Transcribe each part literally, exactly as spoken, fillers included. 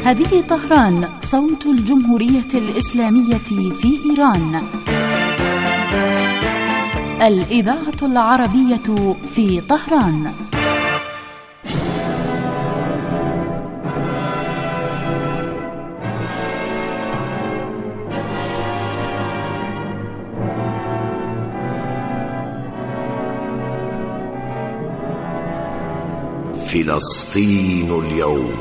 هذه طهران، صوت الجمهورية الإسلامية في إيران. الإذاعة العربية في طهران. فلسطين اليوم.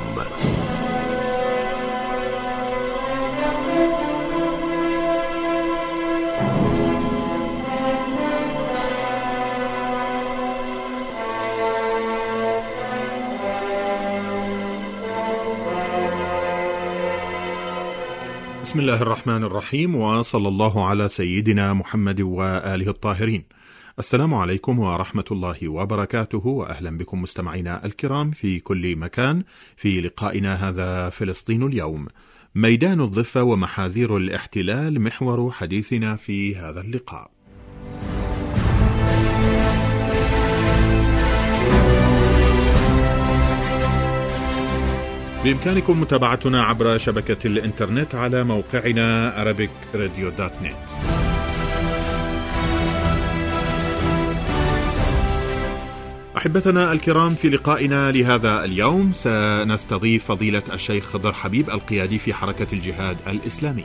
بسم الله الرحمن الرحيم، وصلى الله على سيدنا محمد وآله الطاهرين. السلام عليكم ورحمة الله وبركاته، وأهلا بكم مستمعينا الكرام في كل مكان في لقائنا هذا فلسطين اليوم. ميدان الضفة ومحاذير الاحتلال محور حديثنا في هذا اللقاء. بإمكانكم متابعتنا عبر شبكة الإنترنت على موقعنا arabic radio dot net. أحبتنا الكرام، في لقائنا لهذا اليوم سنستضيف فضيلة الشيخ خضر حبيب القيادي في حركة الجهاد الإسلامي.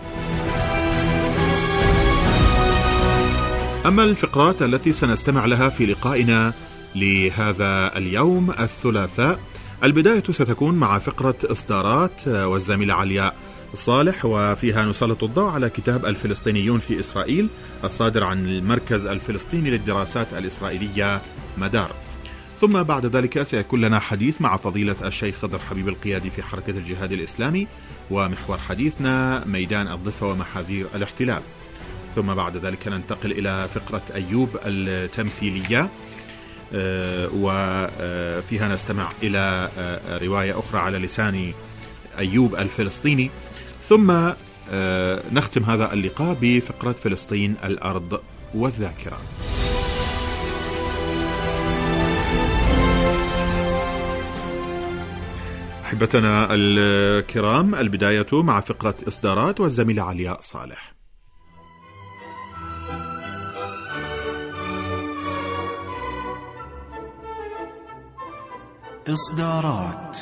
أما الفقرات التي سنستمع لها في لقائنا لهذا اليوم الثلاثاء، البداية ستكون مع فقرة إصدارات والزميلة علياء صالح، وفيها نسلط الضوء على كتاب الفلسطينيون في إسرائيل الصادر عن المركز الفلسطيني للدراسات الإسرائيلية مدار. ثم بعد ذلك سيكون لنا حديث مع فضيلة الشيخ خضر حبيب القيادي في حركة الجهاد الإسلامي، ومحور حديثنا ميدان الضفة ومحاذير الاحتلال. ثم بعد ذلك ننتقل إلى فقرة أيوب التمثيلية، وفيها نستمع إلى رواية أخرى على لسان أيوب الفلسطيني. ثم نختم هذا اللقاء بفقرة فلسطين الأرض والذاكرة. أحبتنا الكرام، البداية مع فقرة إصدارات والزميلة علياء صالح. إصدارات.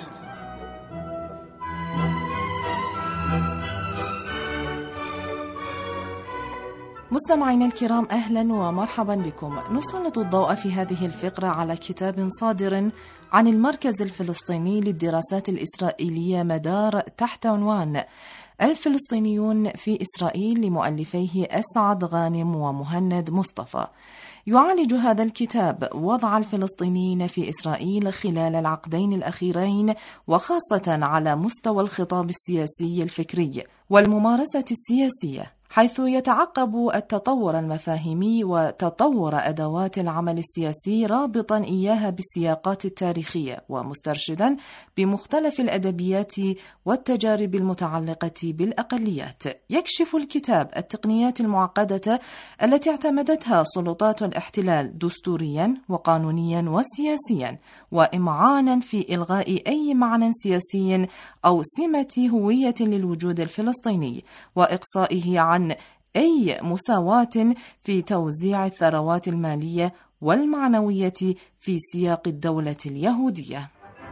مستمعينا الكرام، أهلا ومرحبا بكم. نسلط الضوء في هذه الفقرة على كتاب صادر عن المركز الفلسطيني للدراسات الإسرائيلية مدار تحت عنوان الفلسطينيون في إسرائيل لمؤلفيه أسعد غانم ومهند مصطفى. يعالج هذا الكتاب وضع الفلسطينيين في إسرائيل خلال العقدين الأخيرين، وخاصة على مستوى الخطاب السياسي الفكري والممارسة السياسية، حيث يتعقب التطور المفاهيمي وتطور أدوات العمل السياسي، رابطا إياها بالسياقات التاريخية ومسترشدا بمختلف الأدبيات والتجارب المتعلقة بالأقليات. يكشف الكتاب التقنيات المعقدة التي اعتمدتها سلطات الاحتلال دستوريا وقانونيا وسياسيا، وإمعانا في إلغاء أي معنى سياسي أو سمة هوية للوجود الفلسطيني، وإقصائه عن أي مساواة في توزيع الثروات المالية والمعنوية في سياق الدولة اليهودية.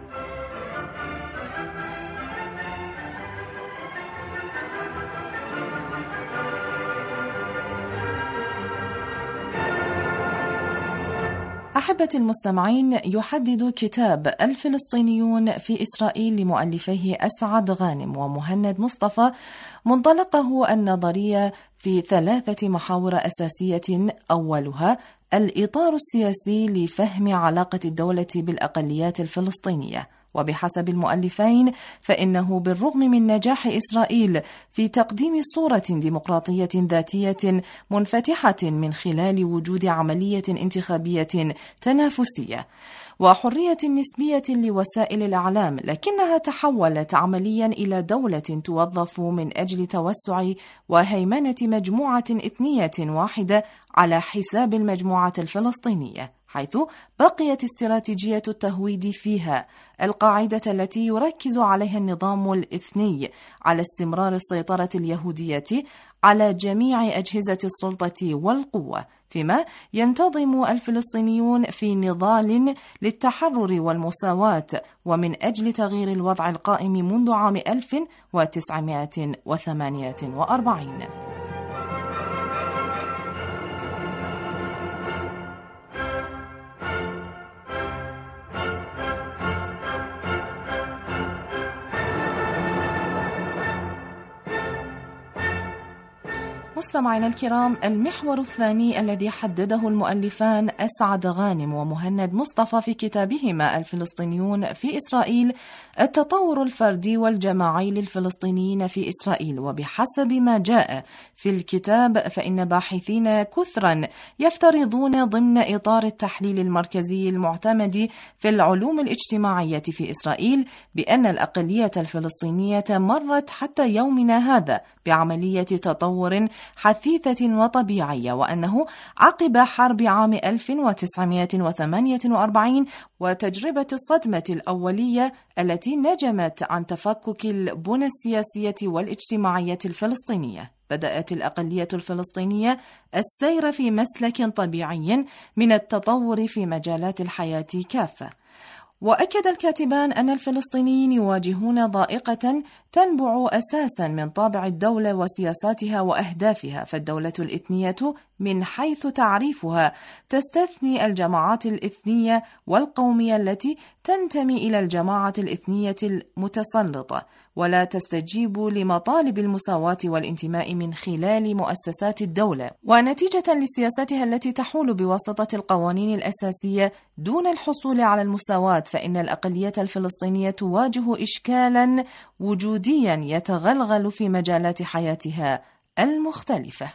أحبة المستمعين، يحدد كتاب الفلسطينيون في إسرائيل لمؤلفيه أسعد غانم ومهند مصطفى منطلقه النظري في ثلاثة محاور أساسية. أولها الإطار السياسي لفهم علاقة الدولة بالأقليات الفلسطينية، وبحسب المؤلفين فإنه بالرغم من نجاح إسرائيل في تقديم صورة ديمقراطية ذاتية منفتحة من خلال وجود عملية انتخابية تنافسية وحرية نسبية لوسائل الإعلام، لكنها تحولت عمليا إلى دولة توظف من أجل توسع وهيمنة مجموعة إثنية واحدة على حساب المجموعة الفلسطينية، حيث بقيت استراتيجية التهويد فيها القاعدة التي يركز عليها النظام الاثني على استمرار السيطرة اليهودية على جميع أجهزة السلطة والقوة، فيما ينتظم الفلسطينيون في نضال للتحرر والمساواة ومن أجل تغيير الوضع القائم منذ عام ألف وتسعمائة وثمانية وأربعين. مستمعينا الكرام، المحور الثاني الذي حدده المؤلفان أسعد غانم ومهند مصطفى في كتابهما الفلسطينيون في إسرائيل التطور الفردي والجماعي للفلسطينيين في إسرائيل. وبحسب ما جاء في الكتاب فإن باحثين كثرا يفترضون ضمن إطار التحليل المركزي المعتمد في العلوم الاجتماعية في إسرائيل بأن الأقلية الفلسطينية مرت حتى يومنا هذا بعملية تطور حثيثة وطبيعية، وأنه عقب حرب عام ألف وتسعمائة وثمانية وأربعين وتجربة الصدمة الأولية التي نجمت عن تفكك البنى السياسية والاجتماعية الفلسطينية، بدأت الأقلية الفلسطينية السير في مسلك طبيعي من التطور في مجالات الحياة كافة. وأكد الكاتبان أن الفلسطينيين يواجهون ضائقة تنبع أساسا من طابع الدولة وسياساتها وأهدافها، فالدولة الإثنية من حيث تعريفها تستثني الجماعات الإثنية والقومية التي تنتمي إلى الجماعة الإثنية المتسلطة، ولا تستجيب لمطالب المساواة والانتماء من خلال مؤسسات الدولة، ونتيجة لسياستها التي تحول بواسطة القوانين الأساسية دون الحصول على المساواة، فإن الأقلية الفلسطينية تواجه إشكالا وجوديا يتغلغل في مجالات حياتها المختلفة.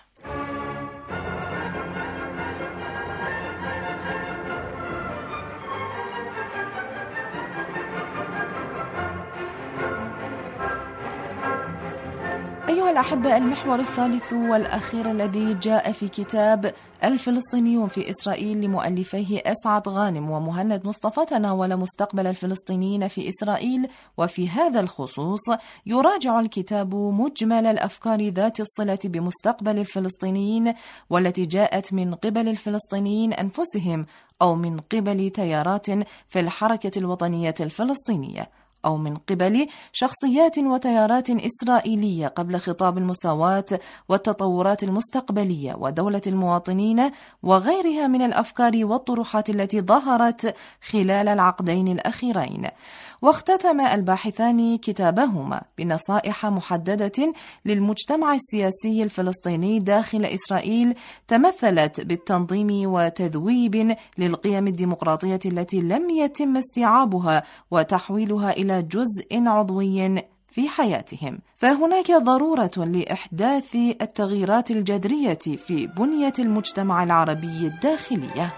أيها الأحبة، المحور الثالث والأخير الذي جاء في كتاب الفلسطينيون في إسرائيل لمؤلفيه أسعد غانم ومهند مصطفى تناول مستقبل الفلسطينيين في إسرائيل، وفي هذا الخصوص يراجع الكتاب مجمل الأفكار ذات الصلة بمستقبل الفلسطينيين والتي جاءت من قبل الفلسطينيين أنفسهم أو من قبل تيارات في الحركة الوطنية الفلسطينية أو من قبل شخصيات وتيارات إسرائيلية قبل خطاب المساواة والتطورات المستقبلية ودولة المواطنين وغيرها من الأفكار والطروحات التي ظهرت خلال العقدين الأخيرين. واختتم الباحثان كتابهما بنصائح محددة للمجتمع السياسي الفلسطيني داخل إسرائيل تمثلت بالتنظيم وتذويب للقيم الديمقراطية التي لم يتم استيعابها وتحويلها إلى جزء عضوي في حياتهم، فهناك ضرورة لإحداث التغييرات الجذرية في بنية المجتمع العربي الداخلية.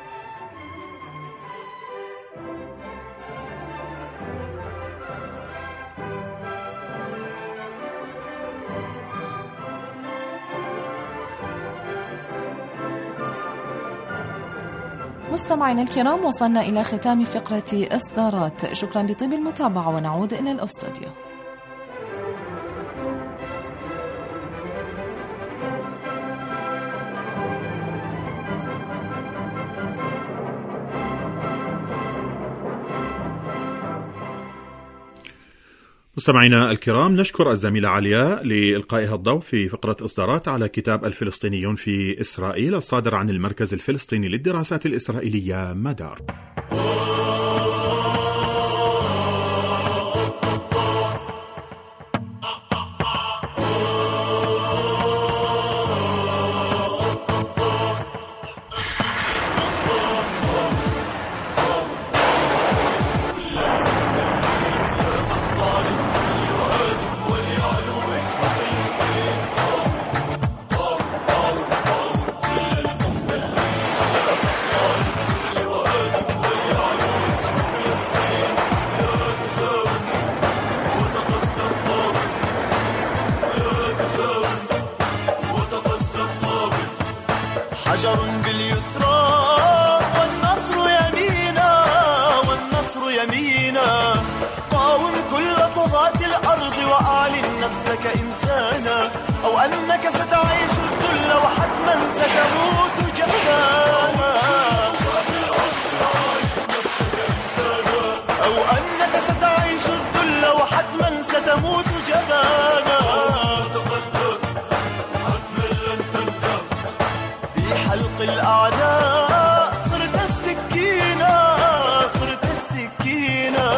مستمعينا الكرام، وصلنا إلى ختام فقرة إصدارات. شكرا لطيب المتابعة ونعود إلى الأستوديو. مستمعينا الكرام، نشكر الزميلة علياء لإلقائها الضوء في فقرة إصدارات على كتاب الفلسطينيون في إسرائيل الصادر عن المركز الفلسطيني للدراسات الإسرائيلية مدار. حجر باليسرى والنصر للأعداء صرت السكينة صرت السكينة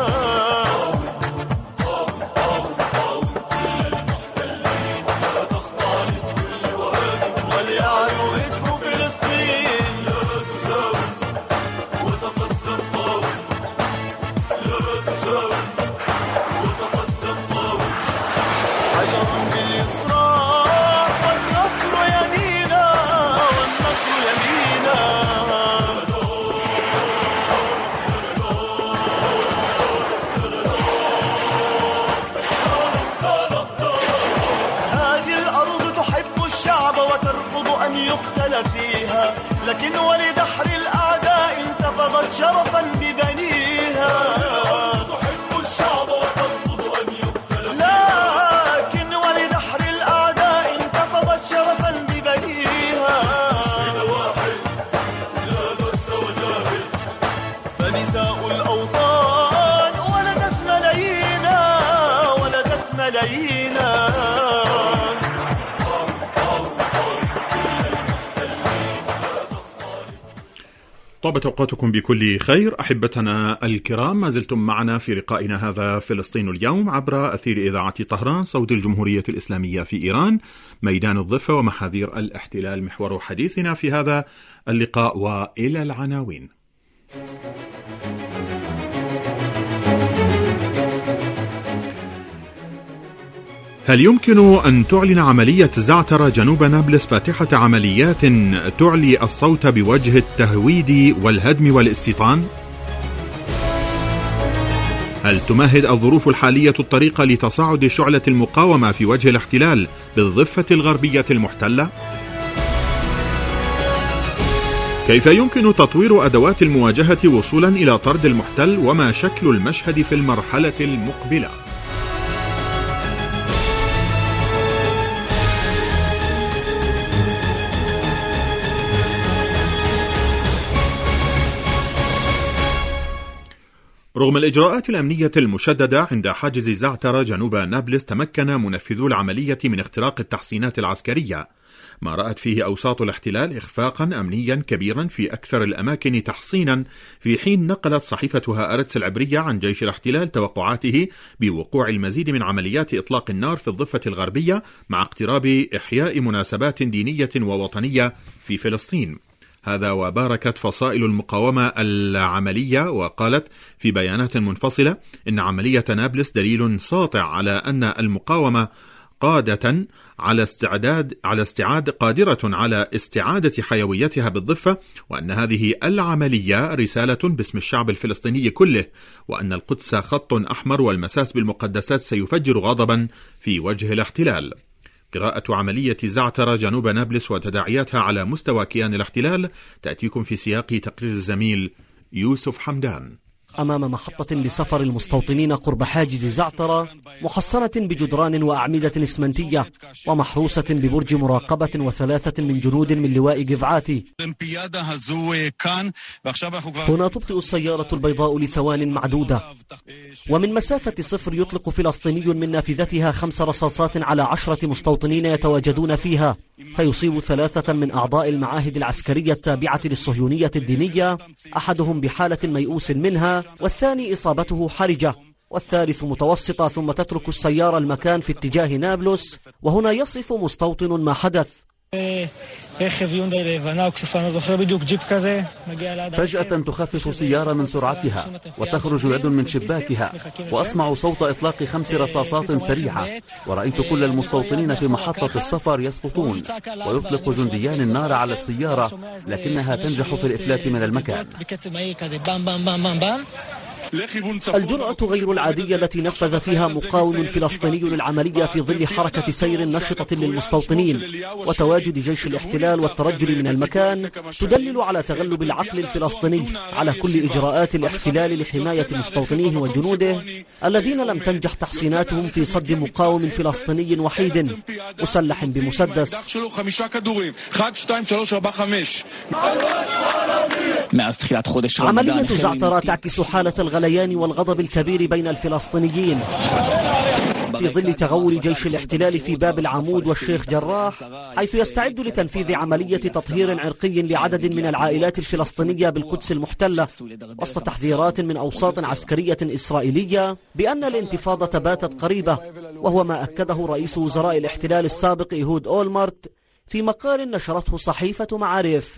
وليعلو اسم فلسطين لا تساوي وتقدم قوي لا تساوي وتقدم قوي حجر باليسرى والنصر يمينا والنصر يمينا هذه الأرض تحب الشعب وترفض أن يقتل فيها لكن ولدحر الأعداء انتفضت شرفا ببنيها تحب الشعب وترفض أن يقتل لكن ولدحر الأعداء انتفضت شرفا ببنيها فنساء الأوطان ولدت ملايينا ولدت ملايينا طابت أوقاتكم بكل خير أحبتنا الكرام، ما زلتم معنا في لقائنا هذا فلسطين اليوم عبر أثير إذاعة طهران صوت الجمهورية الإسلامية في إيران، ميدان الضفة ومحاذير الاحتلال محور حديثنا في هذا اللقاء. وإلى العناوين. هل يمكن أن تعلن عملية زعترة جنوب نابلس فاتحة عمليات تعلي الصوت بوجه التهويد والهدم والاستيطان؟ هل تمهد الظروف الحالية الطريقة لتصاعد شعلة المقاومة في وجه الاحتلال بالضفة الغربية المحتلة؟ كيف يمكن تطوير أدوات المواجهة وصولا إلى طرد المحتل، وما شكل المشهد في المرحلة المقبلة؟ رغم الإجراءات الأمنية المشددة عند حاجز زعترة جنوب نابلس، تمكن منفذو العملية من اختراق التحصينات العسكرية، ما رأت فيه أوساط الاحتلال إخفاقا أمنيا كبيرا في أكثر الأماكن تحصينا، في حين نقلت صحيفة هآرتس العبرية عن جيش الاحتلال توقعاته بوقوع المزيد من عمليات إطلاق النار في الضفة الغربية مع اقتراب إحياء مناسبات دينية ووطنية في فلسطين. هذا وباركت فصائل المقاومة العملية وقالت في بيانات منفصلة إن عملية نابلس دليل ساطع على أن المقاومة قادة على استعداد على استعاد قادرة على استعادة حيويتها بالضفة، وأن هذه العملية رسالة باسم الشعب الفلسطيني كله، وأن القدس خط أحمر والمساس بالمقدسات سيفجر غضبا في وجه الاحتلال. قراءة عملية زعترة جنوب نابلس وتداعياتها على مستوى كيان الاحتلال تأتيكم في سياق تقرير الزميل يوسف حمدان. أمام محطة لسفر المستوطنين قرب حاجز زعترة، محصنة بجدران وأعمدة إسمنتية ومحروسة ببرج مراقبة وثلاثة من جنود من لواء جفعاتي. هنا تبطئ السيارة البيضاء لثوان معدودة، ومن مسافة صفر يطلق فلسطيني من نافذتها خمس رصاصات على عشرة مستوطنين يتواجدون فيها، فيصيب ثلاثة من أعضاء المعاهد العسكرية التابعة للصهيونية الدينية، أحدهم بحالة ميؤوس منها، والثاني إصابته حرجة، والثالث متوسطة، ثم تترك السيارة المكان في اتجاه نابلس. وهنا يصف مستوطن ما حدث. فجأة تخفف سيارة من سرعتها وتخرج يد من شباكها، وأسمع صوت إطلاق خمس رصاصات سريعة، ورأيت كل المستوطنين في محطة السفر يسقطون، ويطلق جنديان النار على السيارة لكنها تنجح في الإفلات من المكان. الجرأة غير العادية التي نفذ فيها مقاوم فلسطيني العملية في ظل حركة سير نشطة للمستوطنين وتواجد جيش الاحتلال والترجل من المكان تدلل على تغلب العقل الفلسطيني على كل إجراءات الاحتلال لحماية مستوطنيه وجنوده الذين لم تنجح تحصيناتهم في صد مقاوم فلسطيني وحيد مسلح بمسدس. عملية زعترة تعكس حالة الغليان والغضب الكبير بين الفلسطينيين. في ظل تغول جيش الاحتلال في باب العمود والشيخ جراح، حيث يستعد لتنفيذ عملية تطهير عرقي لعدد من العائلات الفلسطينية بالقدس المحتلة، وسط تحذيرات من أوساط عسكرية إسرائيلية بأن الانتفاضة باتت قريبة، وهو ما أكده رئيس وزراء الاحتلال السابق إيهود أولمرت في مقال نشرته صحيفة معارف.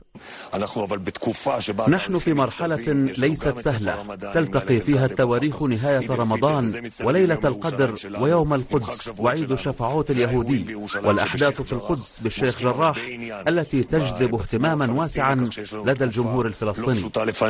نحن في مرحلة ليست سهلة تلتقي فيها التواريخ نهاية رمضان وليلة القدر ويوم القدس وعيد شفعوت اليهودي، والأحداث في القدس بالشيخ جراح التي تجذب اهتماما واسعا لدى الجمهور الفلسطيني.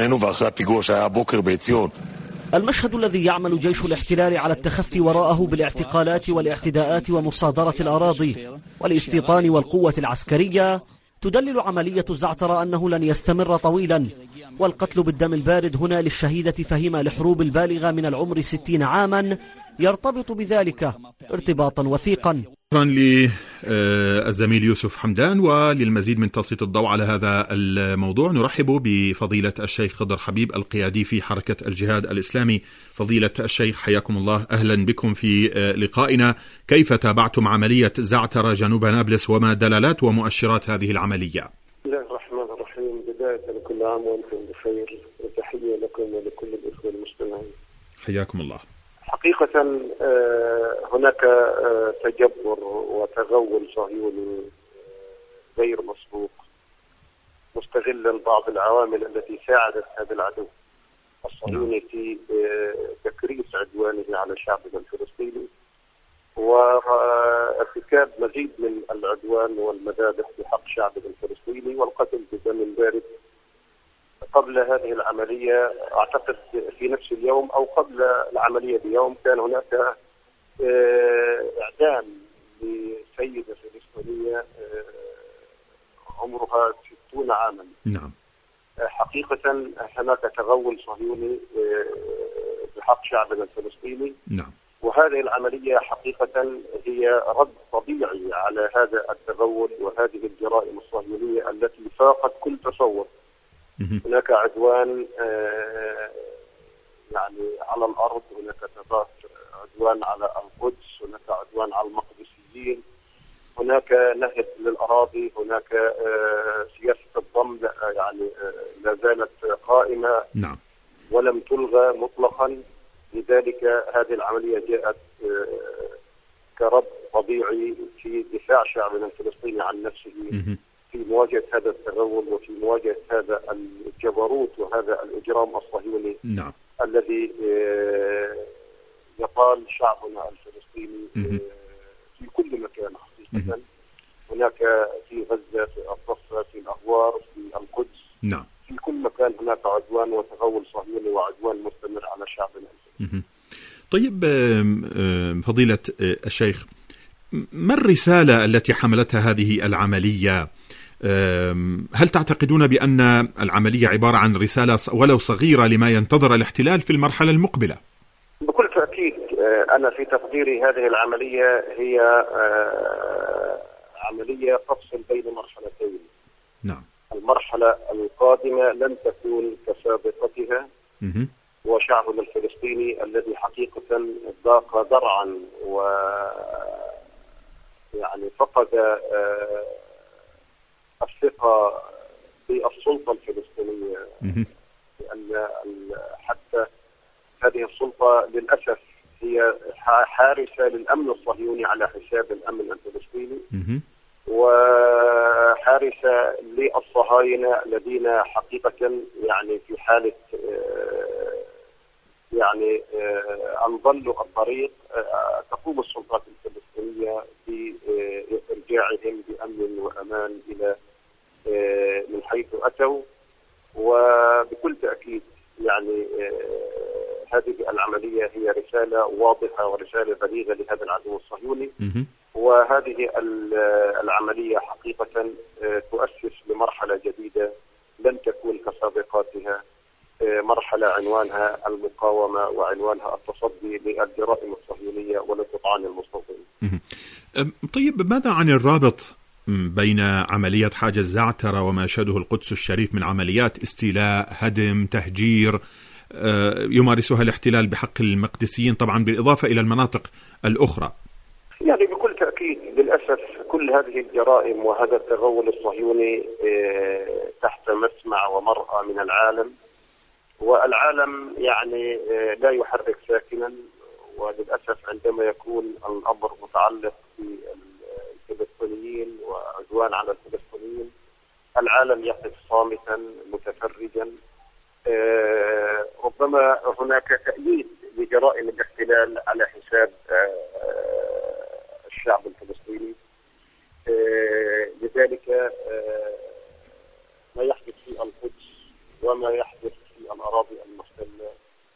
المشهد الذي يعمل جيش الاحتلال على التخفي وراءه بالاعتقالات والاعتداءات ومصادرة الأراضي والاستيطان والقوة العسكرية تدلل عملية الزعترة أنه لن يستمر طويلا، والقتل بالدم البارد هنا للشهيدة فهيمة الحروب البالغة من العمر ستين عاما يرتبط بذلك ارتباطا وثيقا. شكرا للزميل يوسف حمدان. وللمزيد من تسليط الضوء على هذا الموضوع نرحب بفضيلة الشيخ خضر حبيب القيادي في حركة الجهاد الإسلامي. فضيلة الشيخ حياكم الله، أهلا بكم في لقائنا. كيف تابعتم عملية زعترة جنوب نابلس وما دلالات ومؤشرات هذه العملية؟ بسم الله الرحمن الرحيم. بداية كل عام وأنتم بخير، وتحية لكم ولكل الإخوة المستمعين. حياكم الله. حقيقة هناك تجبر وتغول صهيوني غير مسبوق مستغلا بعض العوامل التي ساعدت هذا العدو الصهيوني في تكريس عدوانه على شعبنا الفلسطيني وارتكاب مزيد من العدوان والمذابح بحق شعبنا الفلسطيني والقتل بدم بارد. قبل هذه العملية أعتقد في نفس اليوم أو قبل العملية بيوم كان هناك إعدام لسيدة فلسطينية عمرها ستون عاما. نعم. حقيقة هناك تغول صهيوني بحق شعبنا الفلسطيني. نعم. وهذه العملية حقيقة هي رد طبيعي على هذا التغول وهذه الجرائم الصهيونية التي فاقت كل تصور. هناك عدوان يعني على الأرض، هناك عدوان على القدس، هناك عدوان على المقدسيين، هناك نهب للأراضي، هناك سياسة الضم يعني لا زالت قائمة. نعم. ولم تلغى مطلقا. لذلك هذه العملية جاءت كرد طبيعي في دفاع شعبنا الفلسطيني عن نفسه في مواجهة هذا التغول وفي مواجهة هذا الجبروت وهذا الإجرام الصهيوني. نعم. الذي يطال شعبنا الفلسطيني في كل مكان حقيقة. هناك في غزة، في الضفة، في الأغوار، في القدس. نعم. في كل مكان هناك عدوان وتغول صهيوني وعدوان مستمر على شعبنا الفلسطيني. طيب فضيلة الشيخ، ما الرسالة التي حملتها هذه العملية؟ هل تعتقدون بأن العملية عبارة عن رسالة ولو صغيرة لما ينتظر الاحتلال في المرحلة المقبلة؟ بكل تأكيد. أنا في تقديري هذه العملية هي عملية تفصل بين مرحلتين. نعم. المرحلة القادمة لن تكون كسابقتها، م- وشعبنا الفلسطيني الذي حقيقة ضاق ذرعا و يعني فقد الثقة بالسلطة الفلسطينية، لأن حتى هذه السلطة للأسف هي حارسة للأمن الصهيوني على حساب الأمن الفلسطيني، وحارسة للصهاينة الذين حقيقة يعني في حالة يعني أن ضلوا الطريق تقوم السلطات الفلسطينية بإرجاعهم بأمن وأمان إلى من حيث أتوا. وبكل تأكيد يعني هذه العملية هي رسالة واضحة ورسالة بليغة لهذا العدو الصهيوني، وهذه العملية حقيقة تؤسس لمرحلة جديدة لن تكون كسابقاتها، مرحلة عنوانها المقاومة وعنوانها التصدي للجرائم الصهيونية ولتطعن المستوطنين. طيب ماذا عن الرابط بين عملية حاجز زعترة وما شهده القدس الشريف من عمليات استيلاء، هدم، تهجير يمارسها الاحتلال بحق المقدسيين، طبعا بالإضافة إلى المناطق الأخرى؟ يعني بكل تأكيد للأسف كل هذه الجرائم وهذا التغول الصهيوني تحت مسمع ومرأى من العالم، والعالم يعني لا يحرك ساكنا. وللأسف عندما يكون الأمر متعلق بالفلسطينيين وعدوان على الفلسطينيين العالم يقف صامتا متفرجا. ربما هناك تأييد لجرائم الاحتلال على حساب الشعب الفلسطيني. لذلك ما يحدث في القدس وما يحدث في الأراضي المحتلة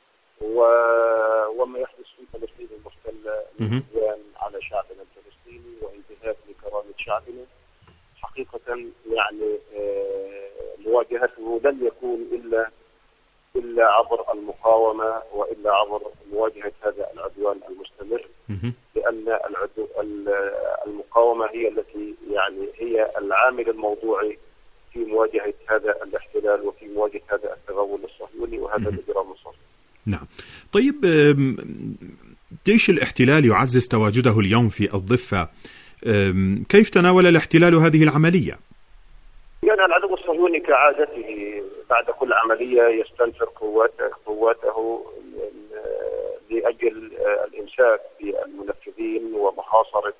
وما يحدث في فلسطين المحتلة من عدوان على شعبنا الفلسطيني وانتهاك لكرامة شعبنا حقيقة يعني مواجهته لن يكون إلا إلا عبر المقاومة وإلا عبر مواجهة هذا العدوان المستمر، لأن العدو المقاومة هي التي يعني هي العامل الموضوعي في مواجهة هذا الاحتلال وفي مواجهة هذا التغول الصهيوني وهذا الإجرام الصهيوني. نعم. طيب جيش الاحتلال يعزز تواجده اليوم في الضفة، كيف تناول الاحتلال هذه العملية؟ يعني العدو الصهيوني كعادته بعد كل عملية يستنفر قواته قواته لأجل الإمساك بالمنفذين ومحاصرة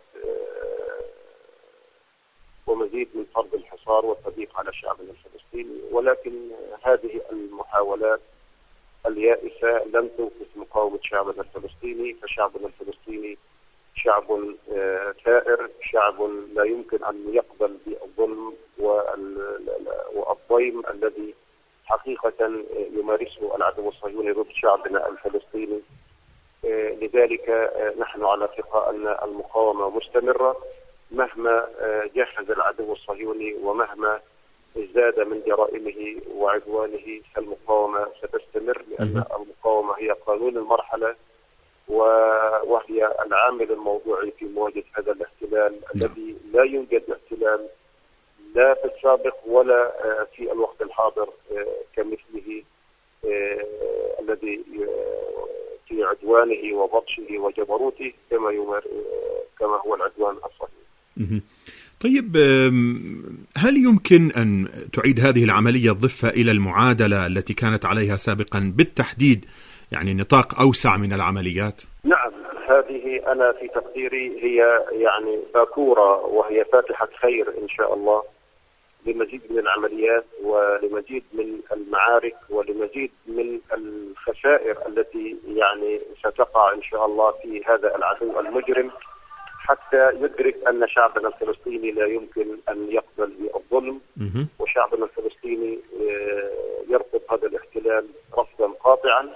ومزيد من فرض الحصار والتضييق على شعبنا الفلسطيني. ولكن هذه المحاولات اليائسة لن توقف مقاومة شعبنا الفلسطيني، فشعبنا الفلسطيني شعب ثائر، شعب لا يمكن أن يقبل بالظلم والضيم الذي حقيقة يمارسه العدو الصهيوني ضد شعبنا الفلسطيني. لذلك نحن على ثقة أن المقاومة مستمرة مهما جهز العدو الصهيوني ومهما ازداد من جرائمه وعدوانه، فالمقاومة ستستمر، لأن المقاومة هي قانون المرحلة وهي العامل الموضوعي في مواجهة هذا الاحتلال الذي لا يوجد احتلال لا في السابق ولا في الوقت الحاضر كمثله الذي في عدوانه وبطشه وجبروته كما كما هو العدوان الصهيوني. طيب هل يمكن أن تعيد هذه العملية الضفة إلى المعادلة التي كانت عليها سابقا بالتحديد، يعني نطاق أوسع من العمليات؟ نعم، هذه أنا في تقديري هي يعني باكورة وهي فاتحة خير إن شاء الله لمزيد من العمليات ولمزيد من المعارك ولمزيد من الخسائر التي يعني ستقع إن شاء الله في هذا العدو المجرم، حتى يدرك أن شعبنا الفلسطيني لا يمكن أن يقبل بالظلم، وشعبنا الفلسطيني يرفض هذا الاحتلال رفضا قاطعا.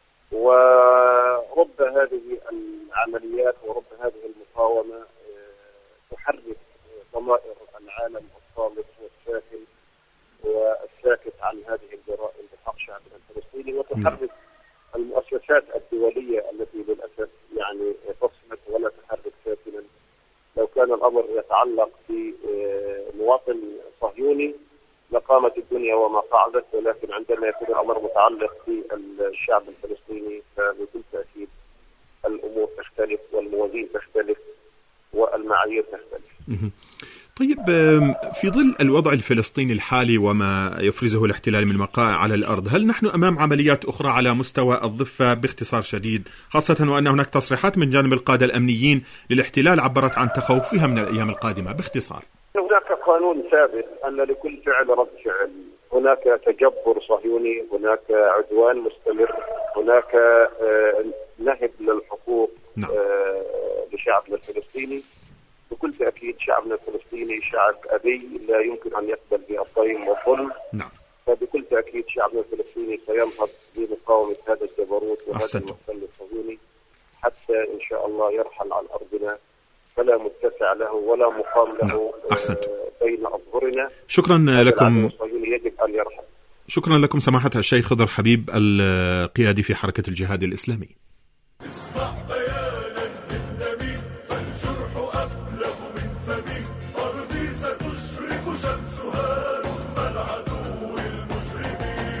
ورب هذه العمليات ورب هذه المقاومة تحرك ضمائر العالم الصامت والساكن والساكت عن هذه الجرائم بحق شعبنا الفلسطيني، وتحرك المؤسسات الدولية التي للأسف يعني تصمت ولا تحرك ساكنا. لو كان الأمر يتعلق بمواطن صهيوني لقامت الدنيا وما قعدت، ولكن عندما يكون الأمر متعلق بالشعب الفلسطيني فبكل تأكيد الأمور تختلف والموازين تختلف والمعايير تختلف. طيب في ظل الوضع الفلسطيني الحالي وما يفرزه الاحتلال من وقائع على الأرض، هل نحن أمام عمليات أخرى على مستوى الضفة باختصار شديد، خاصة وأن هناك تصريحات من جانب القادة الأمنيين للاحتلال عبرت عن تخوفها من الأيام القادمة؟ باختصار هناك قانون ثابت أن لكل فعل رد فعل، هناك تجبر صهيوني، هناك عدوان مستمر، هناك نهب للحقوق نعم. لشعبنا الفلسطيني. بكل تأكيد شعبنا الفلسطيني شعب أبي لا يمكن أن يقبل بالضيم والظلم. نعم. فبكل تأكيد شعبنا الفلسطيني سينهض بمقاومة هذا الجبروت وهذا أحسنت. المحتل الصهيوني حتى إن شاء الله يرحل عن أرضنا، فلا متسع له ولا مقام له. نعم. بين أظهرنا. شكرا لكم. يجب أن يرحل. شكرا لكم سماحة الشيخ خضر حبيب القيادي في حركة الجهاد الإسلامي.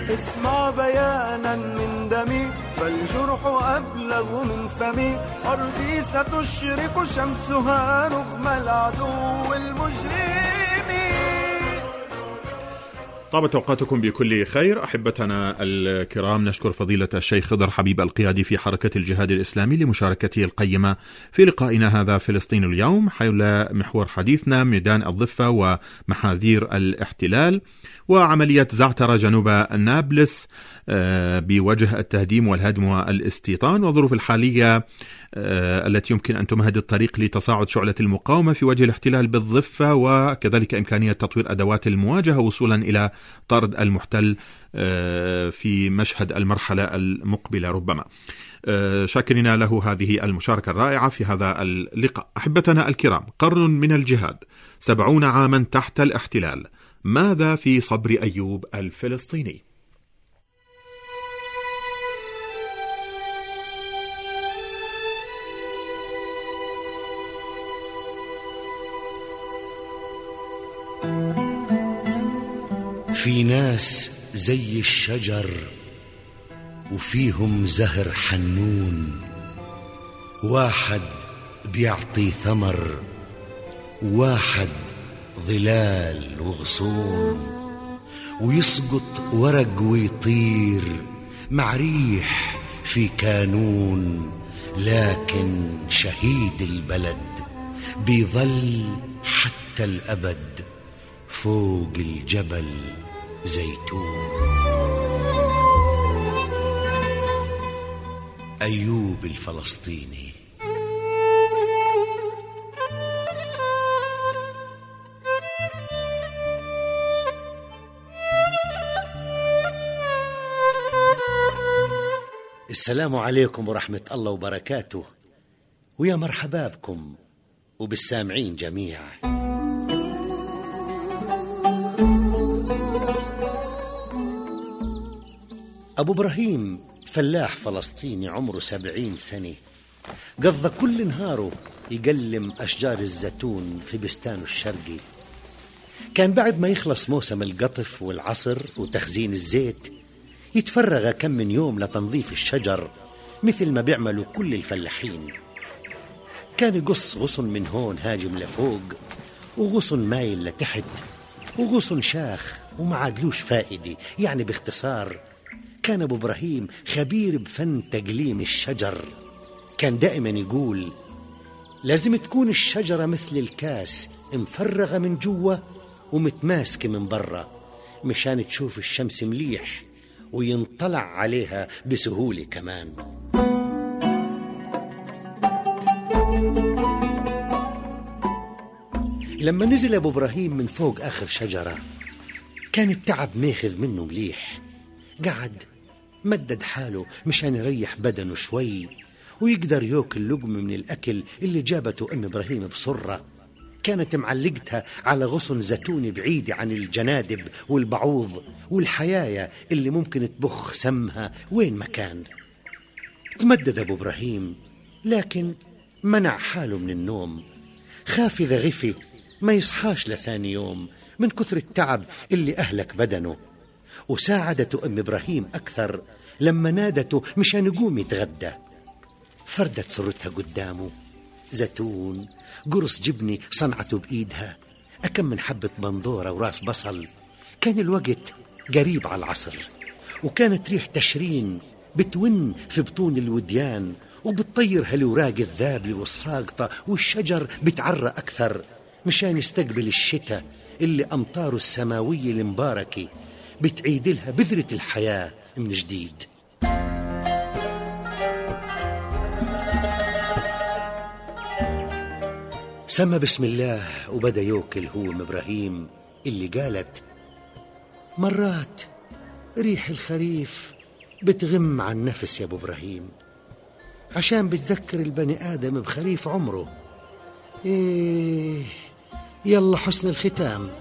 اسمع بيانا من دمي فالجرح أبلغ من فمي، أرضي ستشرق شمسها رغم العدو المجرم. طابت أوقاتكم بكل خير أحبتنا الكرام. نشكر فضيلة الشيخ خضر حبيب القيادي في حركة الجهاد الإسلامي لمشاركته القيمة في لقائنا هذا فلسطين اليوم، حول محور حديثنا ميدان الضفة ومحاذير الاحتلال وعملية زعترة جنوب نابلس بوجه التهديم والهدم والاستيطان، والظروف الحالية التي يمكن أن تمهد الطريق لتصاعد شعلة المقاومة في وجه الاحتلال بالضفة، وكذلك إمكانية تطوير أدوات المواجهة وصولا إلى طرد المحتل في مشهد المرحلة المقبلة ربما. شاكرين له هذه المشاركة الرائعة في هذا اللقاء. أحبتنا الكرام، قرن من الجهاد، سبعون عاما تحت الاحتلال، ماذا في صبر أيوب الفلسطيني؟ في ناس زي الشجر وفيهم زهر حنون، واحد بيعطي ثمر واحد ظلال وغصون، ويسقط ورق ويطير مع ريح في كانون، لكن شهيد البلد بيظل حتى الأبد فوق الجبل زيتون. أيوب الفلسطيني. السلام عليكم ورحمة الله وبركاته، ويا مرحبا بكم وبالسامعين جميعا. أبو إبراهيم فلاح فلسطيني عمره سبعين سنة، قضى كل نهاره يقلم أشجار الزيتون في بستانه الشرقي. كان بعد ما يخلص موسم القطف والعصر وتخزين الزيت يتفرغ كم من يوم لتنظيف الشجر مثل ما بيعملوا كل الفلاحين. كان يقص غصن من هون هاجم لفوق، وغصن مايل لتحت، وغصن شاخ وما عادلوش فائدة. يعني باختصار كان أبو إبراهيم خبير بفن تقليم الشجر. كان دائما يقول لازم تكون الشجرة مثل الكاس، مفرغة من جوا ومتماسكة من برا، مشان تشوف الشمس مليح وينطلع عليها بسهولة كمان. لما نزل أبو إبراهيم من فوق آخر شجرة كان التعب ماخذ منه مليح. قعد مدد حاله مشان يريح بدنه شوي ويقدر يأكل لقمة من الأكل اللي جابته أم إبراهيم بصرة. كانت معلقتها على غصن زيتون بعيدة عن الجنادب والبعوض والحيايا اللي ممكن تبخ سمها وين ما كان. تمدد أبو إبراهيم لكن منع حاله من النوم، خاف إذا غفي ما يصحاش لثاني يوم من كثر التعب اللي أهلك بدنه. وساعدته أم إبراهيم أكثر لما نادته مشان يقوم يتغدى. فردت سرتها قدامه، زيتون، قرص جبني صنعته بإيدها، أكم من حبة بندورة وراس بصل. كان الوقت قريب على العصر، وكانت ريح تشرين بتون في بطون الوديان وبتطير هالوراق الذابلة والساقطة، والشجر بتعرى أكثر مشان يستقبل الشتاء اللي أمطاره السماوية المباركة بتعيد لها بذرة الحياة من جديد. سمى بسم الله وبدأ يوكل هو ام إبراهيم اللي قالت مرات ريح الخريف بتغم عن نفس يا أبو إبراهيم، عشان بتذكر البني آدم بخريف عمره. إيه يلا حسن الختام.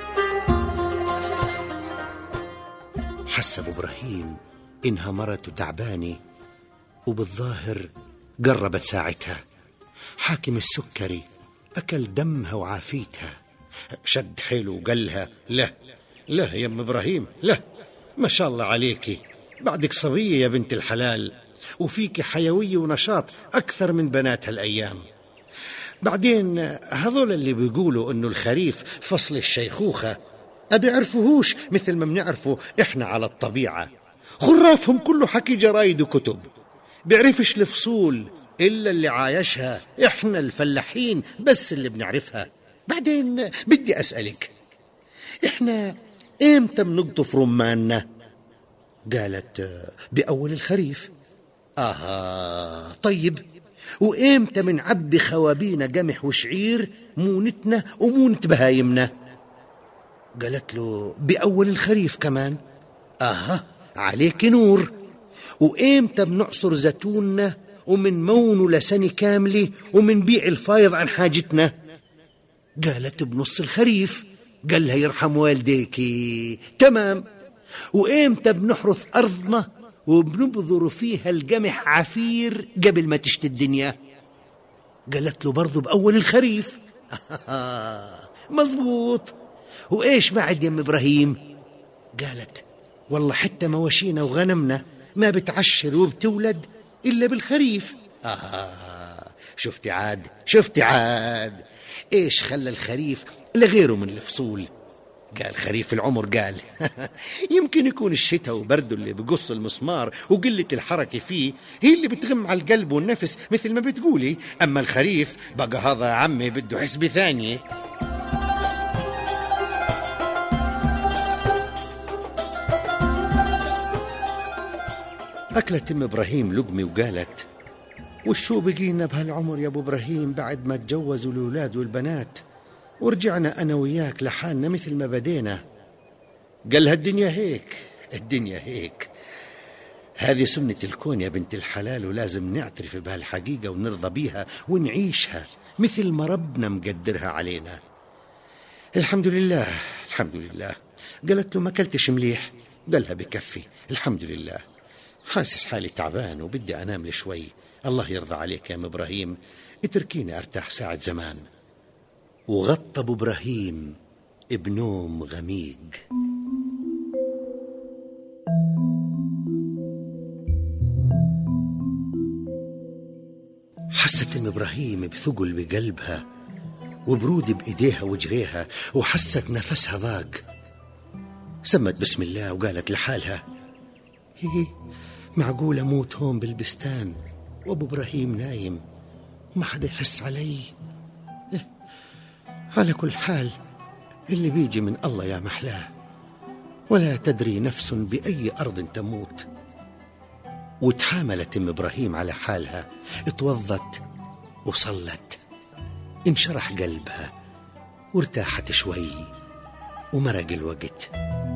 حس أبو إبراهيم إنها مرته تعبانة وبالظاهر قربت ساعتها. حاكم السكري أكل دمها وعافيتها، شد حيله وقالها لا لا يا أم إبراهيم لا، ما شاء الله عليكي، بعدك صبية يا بنت الحلال، وفيك حيوية ونشاط أكثر من بنات هالأيام. بعدين هذول اللي بيقولوا إنه الخريف فصل الشيخوخة أبي عرفوهوش مثل ما بنعرفه إحنا على الطبيعة. خرافهم كله حكي جرايد وكتب، بيعرفش الفصول إلا اللي عايشها، إحنا الفلاحين بس اللي بنعرفها. بعدين بدي أسألك، إحنا إمتى بنقطف رماننا؟ قالت بأول الخريف. آها طيب، وإمتى بنعبي خوابينا قمح وشعير مونتنا ومونة بهايمنا؟ قالت له بأول الخريف كمان. آها عليك نور. وإمتى بنعصر زيتوننا ومن مونه لسنة كاملة ومن بيع الفايض عن حاجتنا؟ قالت بنص الخريف. قال لها يرحم والديكي. تمام. وإمتى بنحرث أرضنا وبنبذر فيها القمح عفير قبل ما تشتي الدنيا؟ قالت له برضو بأول الخريف. مزبوط. وإيش بعد يا ام إبراهيم؟ قالت والله حتى مواشينا وغنمنا ما بتعشر وبتولد إلا بالخريف. آه شفتي عاد شفتي عاد إيش خلى الخريف لغيره من الفصول؟ قال خريف العمر. قال يمكن يكون الشتاء وبرده اللي بقص المسمار وقلة الحركة فيه هي اللي بتغم على القلب والنفس مثل ما بتقولي، أما الخريف بقى هذا عمي بده حسبة ثانية. أكلت ام إبراهيم لقمة وقالت وشو بقينا بهالعمر يا أبو إبراهيم بعد ما تجوزوا الأولاد والبنات ورجعنا أنا وياك لحالنا مثل ما بدينا؟ قال الدنيا هيك، الدنيا هيك، هذه سنة الكون يا بنت الحلال، ولازم نعترف بهالحقيقة ونرضى بيها ونعيشها مثل ما ربنا مقدرها علينا. الحمد لله الحمد لله. قالت له ما كلتش مليح؟ قالها بكفي الحمد لله، حاسس حالي تعبان وبدي أنام لشوي. الله يرضى عليك يا ام إبراهيم، اتركيني أرتاح ساعة زمان. وغطى أبو إبراهيم بنوم غميق. حست ام إبراهيم بثقل بقلبها وبرود بإيديها وجريها، وحست نفسها ضاق. سمت بسم الله وقالت لحالها هي معقول أموت هون بالبستان وأبو إبراهيم نايم ما حدا يحس علي؟ إيه؟ على كل حال اللي بيجي من الله يا محلاه، ولا تدري نفس بأي أرض تموت. وتحاملت ام إبراهيم على حالها، اتوضت وصلت، انشرح قلبها وارتاحت شوي ومرق الوقت.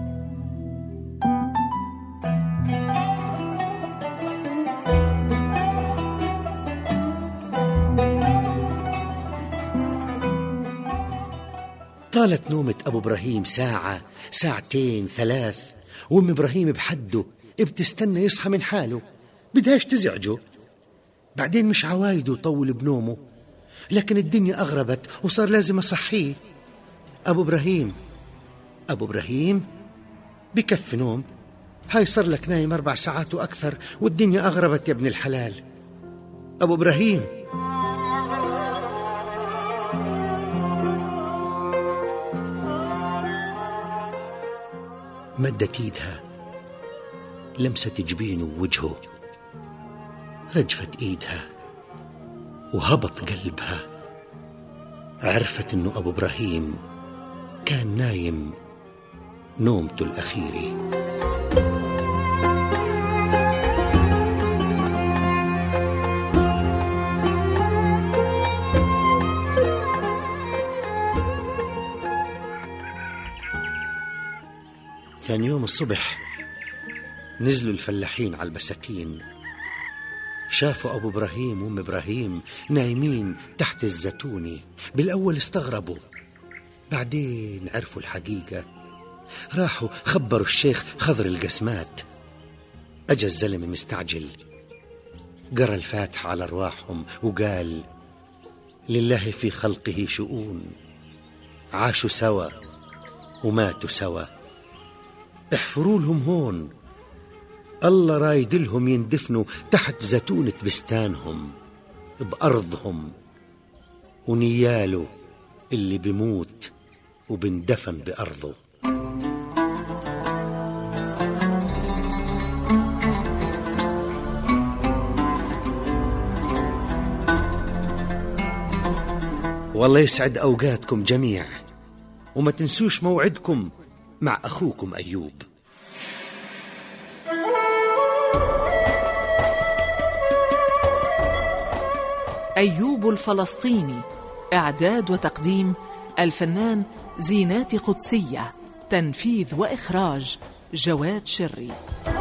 طالت نومة أبو إبراهيم ساعة ساعتين ثلاث، وأم إبراهيم بحده بتستنى يصحى من حاله، بدهاش تزعجه. بعدين مش عوايده يطول بنومه، لكن الدنيا أغربت وصار لازم أصحيه. أبو إبراهيم أبو إبراهيم بكفي نوم، هاي صار لك نايم أربع ساعات وأكثر والدنيا أغربت يا ابن الحلال. أبو إبراهيم. مدت ايدها، لمست جبينه ووجهه، رجفت ايدها وهبط قلبها. عرفت انه ابو ابراهيم كان نايم نومته الاخيره. ثاني يوم الصبح نزلوا الفلاحين على البساتين، شافوا أبو إبراهيم وأم إبراهيم نايمين تحت الزيتونة. بالأول استغربوا، بعدين عرفوا الحقيقة، راحوا خبروا الشيخ خضر القسمات. أجا الزلمة مستعجل، قرأ الفاتحة على أرواحهم وقال لله في خلقه شؤون، عاشوا سوا وماتوا سوا، احفروا لهم هون، الله رايد لهم يندفنوا تحت زتونة بستانهم بأرضهم، ونياله اللي بموت وبندفن بأرضه. والله يسعد أوقاتكم جميع، وما تنسوش موعدكم مع أخوكم أيوب. أيوب الفلسطيني، إعداد وتقديم الفنان زينات قدسية، تنفيذ وإخراج جواد شري.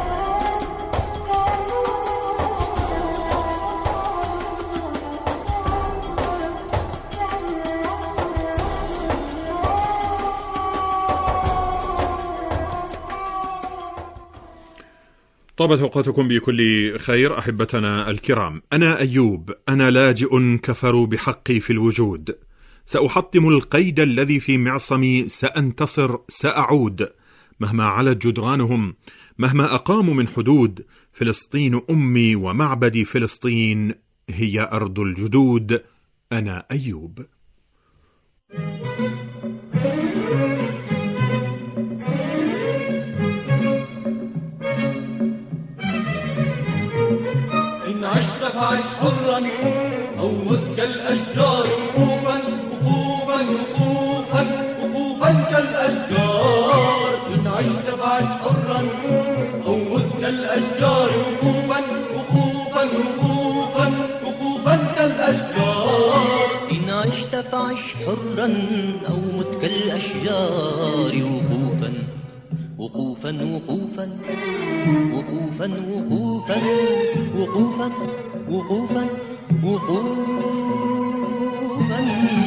طابت أوقاتكم بكل خير أحبتنا الكرام. أنا أيوب، أنا لاجئ كفروا بحقي في الوجود، سأحطم القيد الذي في معصمي، سأنتصر، سأعود مهما علت جدرانهم، مهما أقاموا من حدود. فلسطين أمي ومعبدي، فلسطين هي أرض الجدود. أنا أيوب. إن عشت فعش حرا أو مت كالأشجار، وقوفا وقوفا وقوفا وقوفا كالأشجار. إن عشت فعش حرا أو مت كالأشجار، وقوفا وقوفا وقوفا وقوفا كالأشجار. إن عشت فعش حرا أو مت كالأشجار، وقوفا وقوفا وقوفا وقوفا وقوفا وقوفا وقوفا وقوفا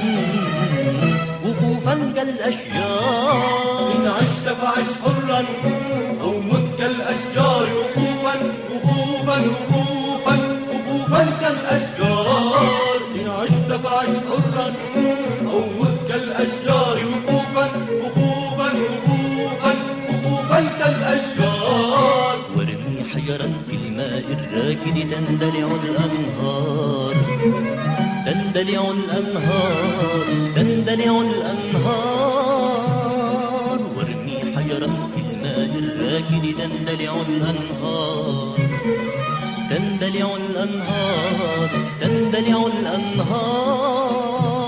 وقوفا كالأشجار. إن عشت فعش حرا أو مت كالأشجار، وقوفا وقوفا وقوفا وقوفا كالأشجار. إن عشت فعش حرا أو مت كالأشجار، وقوفا وقوفا وقوفا وقوفا كالأشجار. وارمي حجرا في الماء الراكد تندلع الأنهار، تندلع الأنهار، تندلع الأنهار. وارمي حجرا في الماء الراكد تندلع الأنهار، تندلع الأنهار، تندلع الأنهار.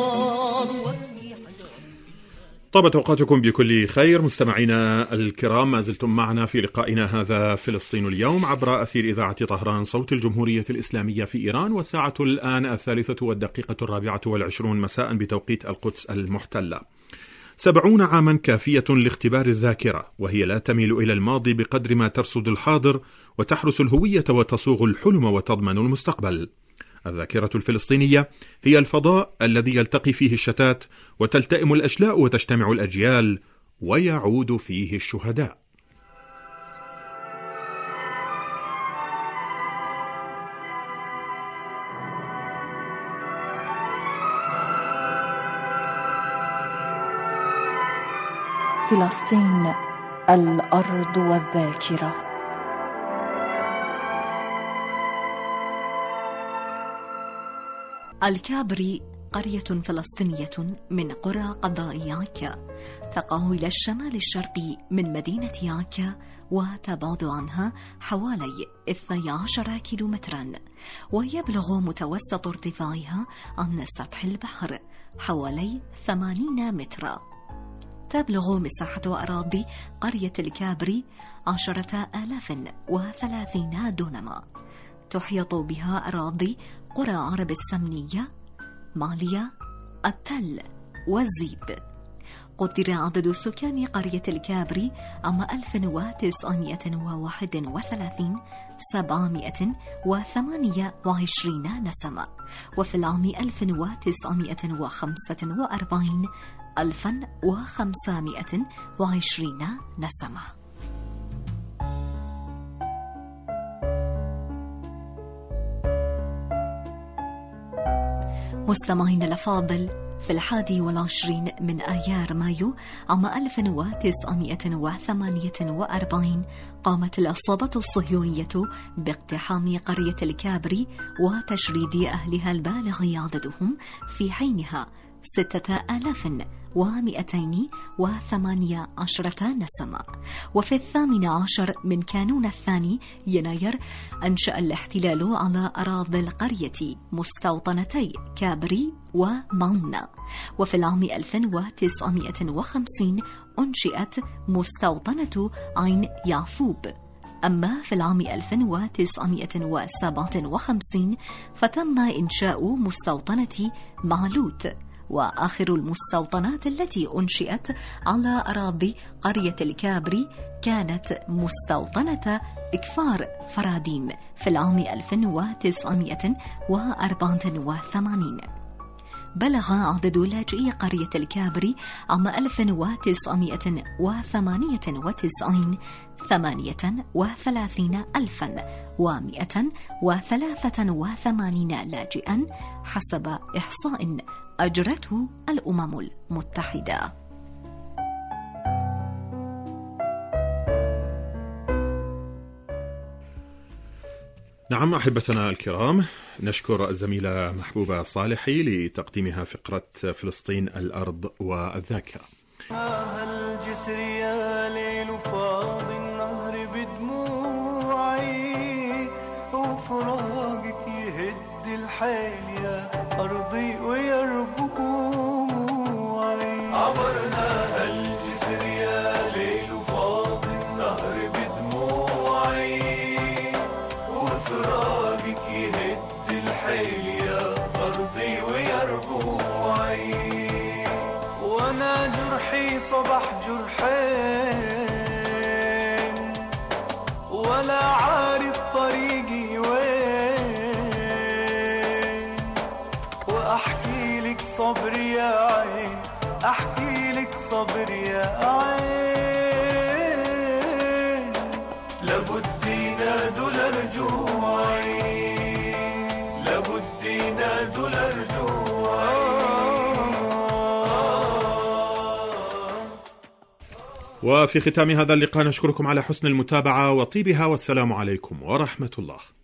طابت أوقاتكم بكل خير مستمعينا الكرام، ما زلتم معنا في لقائنا هذا فلسطين اليوم عبر أثير إذاعة طهران صوت الجمهورية الإسلامية في إيران، والساعة الآن الثالثة والدقيقة الرابعة والعشرون مساء بتوقيت القدس المحتلة. سبعون عاما كافية لاختبار الذاكرة، وهي لا تميل إلى الماضي بقدر ما ترصد الحاضر وتحرس الهوية وتصوغ الحلم وتضمن المستقبل. الذاكرة الفلسطينية هي الفضاء الذي يلتقي فيه الشتات وتلتئم الأشلاء وتجتمع الأجيال ويعود فيه الشهداء. فلسطين الأرض والذاكرة. الكابري قرية فلسطينية من قرى قضاء عكا، تقع إلى الشمال الشرقي من مدينة عكا، وتبعد عنها حوالي اثني عشر كيلومترا، ويبلغ متوسط ارتفاعها عن سطح البحر حوالي ثمانين مترا. تبلغ مساحة أراضي قرية الكابري عشرة آلاف وثلاثين دونما. تحيط بها أراضي قرى عرب السمنية، ماليا، التل والزيب. قدر عدد سكان قرية الكابري عام ألف وتسعمائة وواحد وثلاثين سبعمائة وثمانية وعشرين نسمة، وفي العام ألف وتسعمائة وخمسة وأربعين ألفا وخمسمائة وعشرين نسمة. مستمعين الأفاضل، في الحادي والعشرين من آيار مايو عام ألف وتسعمائة وثمانية وأربعين قامت العصابة الصهيونية باقتحام قرية الكابري وتشريد أهلها البالغ عددهم في حينها ستة آلاف ومئتين وثمانية عشرة نسمة. وفي الثامن عشر من كانون الثاني يناير أنشأ الاحتلال على أراضي القرية مستوطنتي كابري ومعونة. وفي العام ألف وتسعمائة وخمسين أنشئت مستوطنة عين يعفوب. أما في العام ألف وتسعمائة وسبعة وخمسين فتم إنشاء مستوطنة معلوت. وآخر المستوطنات التي أنشئت على أراضي قرية الكابري كانت مستوطنة إكفار فراديم في العام ألف وتسعمائة وأربعة وثمانين. بلغ عدد لاجئي قرية الكابري عام ألف وتسعمائة وثمانية وتسعين ثمانية وثلاثين ألفا ومئة وثلاثة وثمانين لاجئا حسب إحصاء أجرته الأمم المتحدة. نعم أحبتنا الكرام، نشكر الزميلة محبوبة صالحي لتقديمها فقرة فلسطين الأرض والذاكرة. الجسر يا ليل فاضي النهر بدموعي وفراقك يهد الحيل يا أرضي ويربوعي. عبرنا الجسر يا ليل فاضي النهر بدموعي وفراقك يهد الحيل يا أرضي ويربوعي. وانا جرحي صبح جرحين ولا عارف طريقي وين. واحكي لك صبر يا عين، احكي لك صبر يا عين. لابد ينادوا لرجوعي، لابد ينادوا لرجوعي. وفي ختام هذا اللقاء نشكركم على حسن المتابعة وطيبها، والسلام عليكم ورحمة الله.